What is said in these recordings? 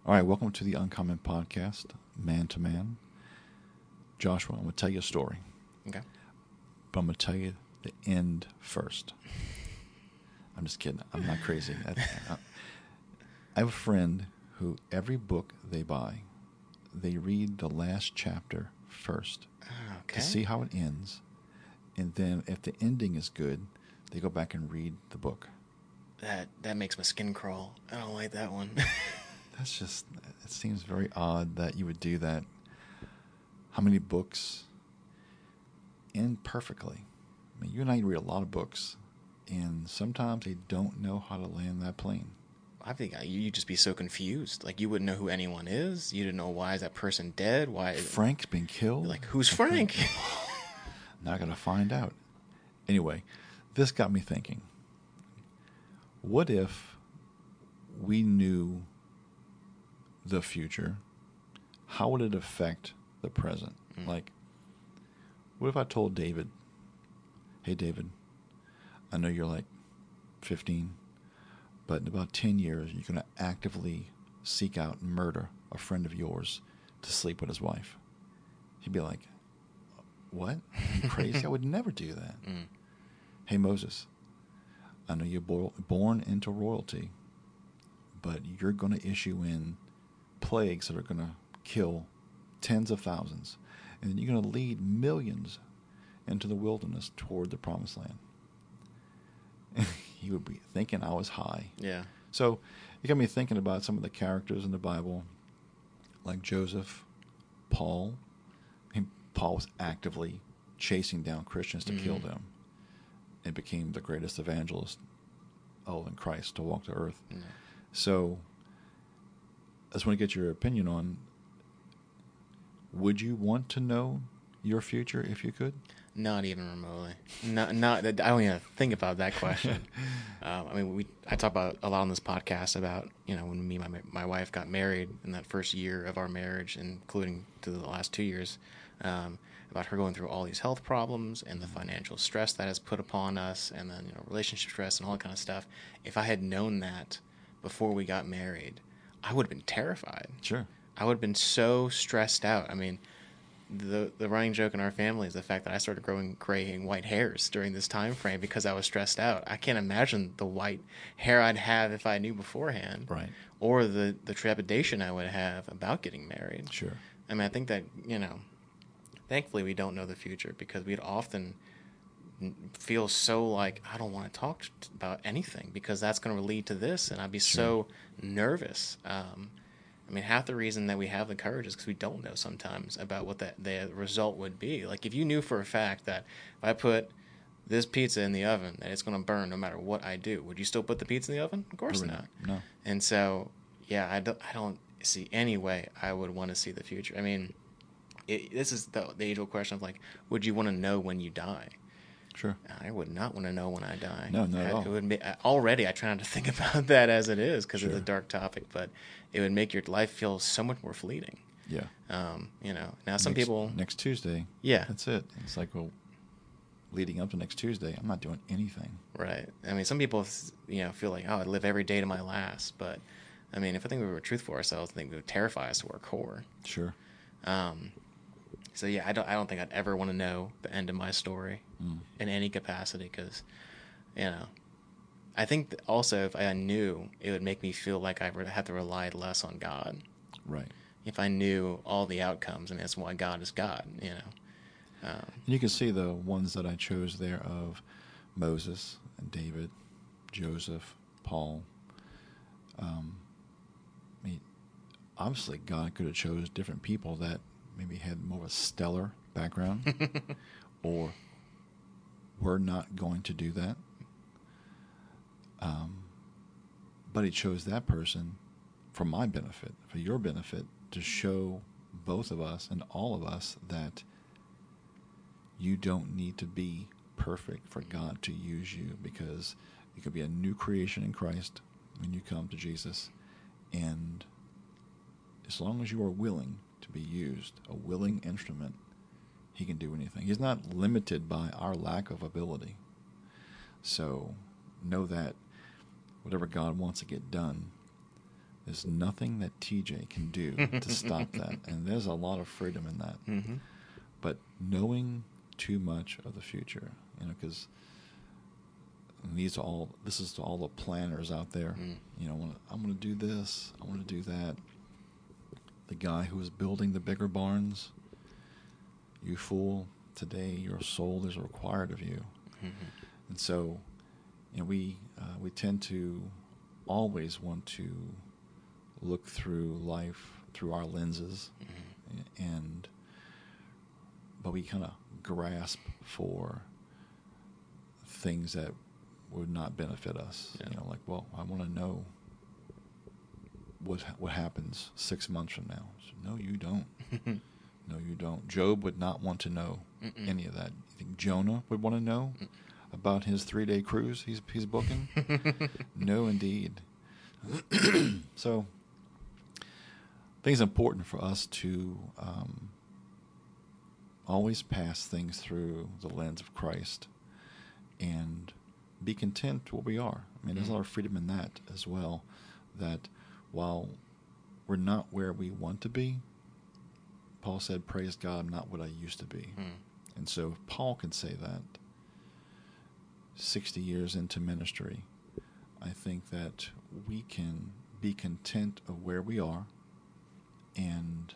All right, welcome to the Uncommon Podcast, Man to Man. Joshua, I'm going to tell you a story, Okay. but I'm going to tell you the end first. I'm just kidding. I'm not crazy. I have a friend who every book they buy, they read the last chapter first Okay. to see how it ends. And then if the ending is good, they go back and read the book. That makes my skin crawl. I don't like that one. That's just, it seems very odd that you would do that. How many books end perfectly? I mean, you and I read a lot of books, and sometimes they don't know how to land that plane. I think you'd just be so confused. Like, you wouldn't know who anyone is. You didn't know, why is that person dead? Why Frank's been killed? Like, who's Frank? Not going to find out. Anyway, this got me thinking. What if we knew the future? How would it affect the present? Like, what if I told David, hey, David, I know you're like 15, but in about 10 years, you're going to actively seek out and murder a friend of yours to sleep with his wife. He'd be like, what? Are you crazy? I would never do that. Hey, Moses, I know you're born into royalty, but you're going to issue in plagues that are going to kill tens of thousands, and then you're going to lead millions into the wilderness toward the promised land. He would be thinking I was high. Yeah. So you got me thinking about some of the characters in the Bible, like Joseph, Paul. Paul was actively chasing down Christians to kill them, and became the greatest evangelist in Christ to walk the earth. Yeah. So I just want to get your opinion on, would you want to know your future if you could? Not even remotely. Not. I don't even think about that question. I talk about a lot on this podcast about, when me and my wife got married in that first year of our marriage, including to the last 2 years, about her going through all these health problems and the financial stress that has put upon us, and then relationship stress and all that kind of stuff. If I had known that before we got married, I would have been terrified. Sure. I would have been so stressed out. I mean, the running joke in our family is the fact that I started growing gray and white hairs during this time frame because I was stressed out. I can't imagine the white hair I'd have if I knew beforehand, Right. or the trepidation I would have about getting married. Sure. I mean, I think that, thankfully we don't know the future, because we'd often feel so like, I don't want to talk about anything because that's going to lead to this, and I'd be so nervous. Half the reason that we have the courage is because we don't know sometimes about what the result would be. Like, if you knew for a fact that if I put this pizza in the oven, that it's going to burn no matter what I do, would you still put the pizza in the oven? Of course not. No. And so, yeah, I don't see any way I would want to see the future. I mean, this is the age-old question of, like, would you want to know when you die? Sure. I would not want to know when I die. No, not at all. It would be, already I try not to think about that as it is, because it's a dark topic, but it would make your life feel so much more fleeting. Yeah. Now some people... Next Tuesday. Yeah. That's it. It's like, well, leading up to next Tuesday, I'm not doing anything. Right. I mean, some people, feel like, oh, I'd live every day to my last, but, I mean, if I think we were truthful ourselves, I think it would terrify us to our core. Sure. So yeah, I don't think I'd ever want to know the end of my story in any capacity, because, I think that also if I knew, it would make me feel like I would have to rely less on God. Right. If I knew all the outcomes, and that's why God is God, And you can see the ones that I chose there of Moses and David, Joseph, Paul. Obviously God could have chose different people that maybe had more of a stellar background or were not going to do that. But he chose that person for my benefit, for your benefit, to show both of us and all of us that you don't need to be perfect for God to use you, because you could be a new creation in Christ when you come to Jesus. And as long as you are willing to be used, a willing instrument, he can do anything. He's not limited by our lack of ability. So know that whatever God wants to get done, There's nothing that TJ can do to stop that. And there's a lot of freedom in that. Mm-hmm. But knowing too much of the future, because this is to all the planners out there. I'm going to do this, I want to do that. The guy who is building the bigger barns, you fool, today your soul is required of you. Mm-hmm. And so, we tend to always want to look through life through our lenses, but we kind of grasp for things that would not benefit us. Yeah. I want to know what happens 6 months from now. So, no, you don't. No, you don't. Job would not want to know any of that. You think Jonah would want to know about his 3-day cruise he's booking? No, indeed. So, I think it's important for us to always pass things through the lens of Christ and be content where we are. There's a lot of freedom in that as well, that while we're not where we want to be, Paul said, praise God, I'm not what I used to be. And so if Paul can say that 60 years into ministry, I think that we can be content of where we are and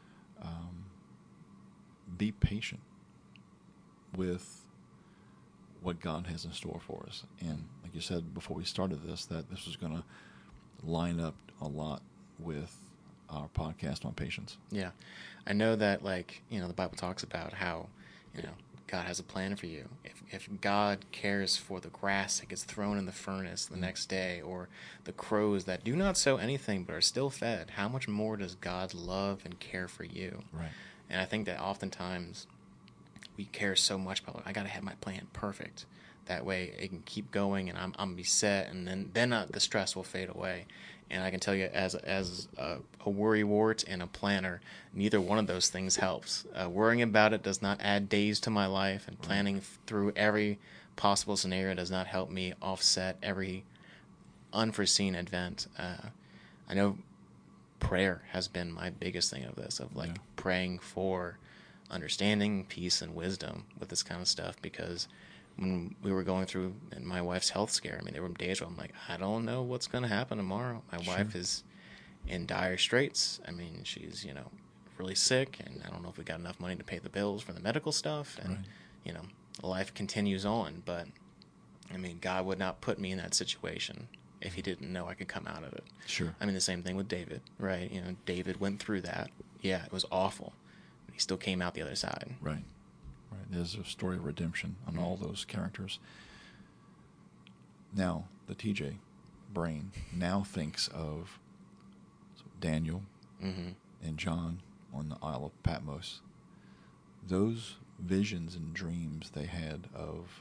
be patient with what God has in store for us. And like you said before we started this, that this was going to line up a lot with our podcast on patience. Yeah. I know that, the Bible talks about how, God has a plan for you. If God cares for the grass that gets thrown in the furnace the next day, or the crows that do not sow anything but are still fed, how much more does God love and care for you? Right. And I think that oftentimes we care so much about, I got to have my plan perfect. That way it can keep going and I'm going to be set, and then the stress will fade away. And I can tell you, as a worrywart and a planner, neither one of those things helps. Worrying about it does not add days to my life, and planning through every possible scenario does not help me offset every unforeseen event. I know prayer has been my biggest thing of this, praying for understanding, peace, and wisdom with this kind of stuff, because when we were going through my wife's health scare, there were days where I'm like, I don't know what's going to happen tomorrow. My wife is in dire straits. She's, really sick, and I don't know if we got enough money to pay the bills for the medical stuff, and, life continues on. But, God would not put me in that situation if he didn't know I could come out of it. Sure. The same thing with David, right? David went through that. Yeah, it was awful, but he still came out the other side. Right. There's a story of redemption on all those characters. Now, the TJ brain now thinks of Daniel and John on the Isle of Patmos. Those visions and dreams they had of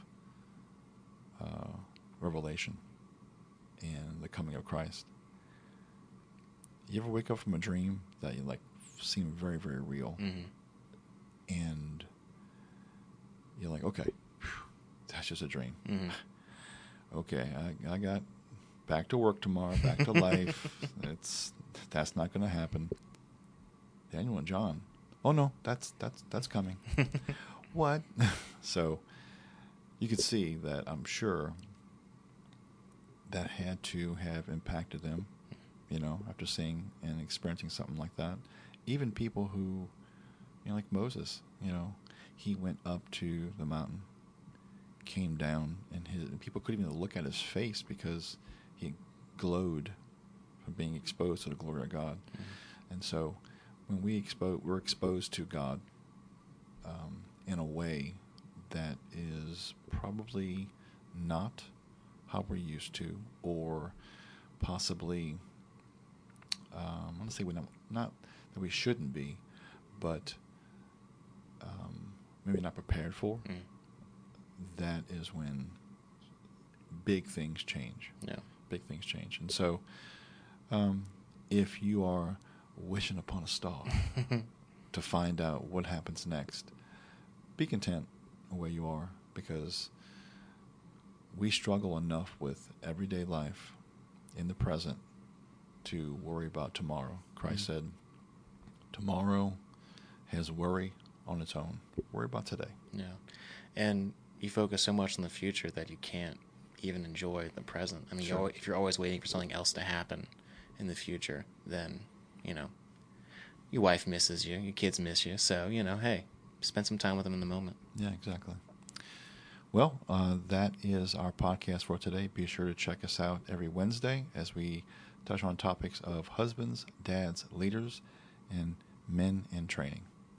Revelation and the coming of Christ. You ever wake up from a dream that you seem very, very real, and you're like, okay, that's just a dream. Okay, I got back to work tomorrow, back to life. That's not going to happen. Daniel and John, oh no, that's coming. What? So you could see that, I'm sure, that had to have impacted them, after seeing and experiencing something like that. Even people who, like Moses, he went up to the mountain, came down, and people couldn't even look at his face because he glowed from being exposed to the glory of God. And so when we're exposed to God in a way that is probably not how we're used to, or possibly, I want to say not that we shouldn't be, but maybe not prepared for, that is when big things change. Yeah. Big things change. And so if you are wishing upon a star to find out what happens next, be content where you are, because we struggle enough with everyday life in the present to worry about tomorrow. Christ said, tomorrow has worry on its own. Worry about today. Yeah. And you focus so much on the future that you can't even enjoy the present. I mean, Sure. if you're always waiting for something else to happen in the future, then, your wife misses you, your kids miss you. So, hey, spend some time with them in the moment. Yeah, exactly. Well, that is our podcast for today. Be sure to check us out every Wednesday as we touch on topics of husbands, dads, leaders, and men in training.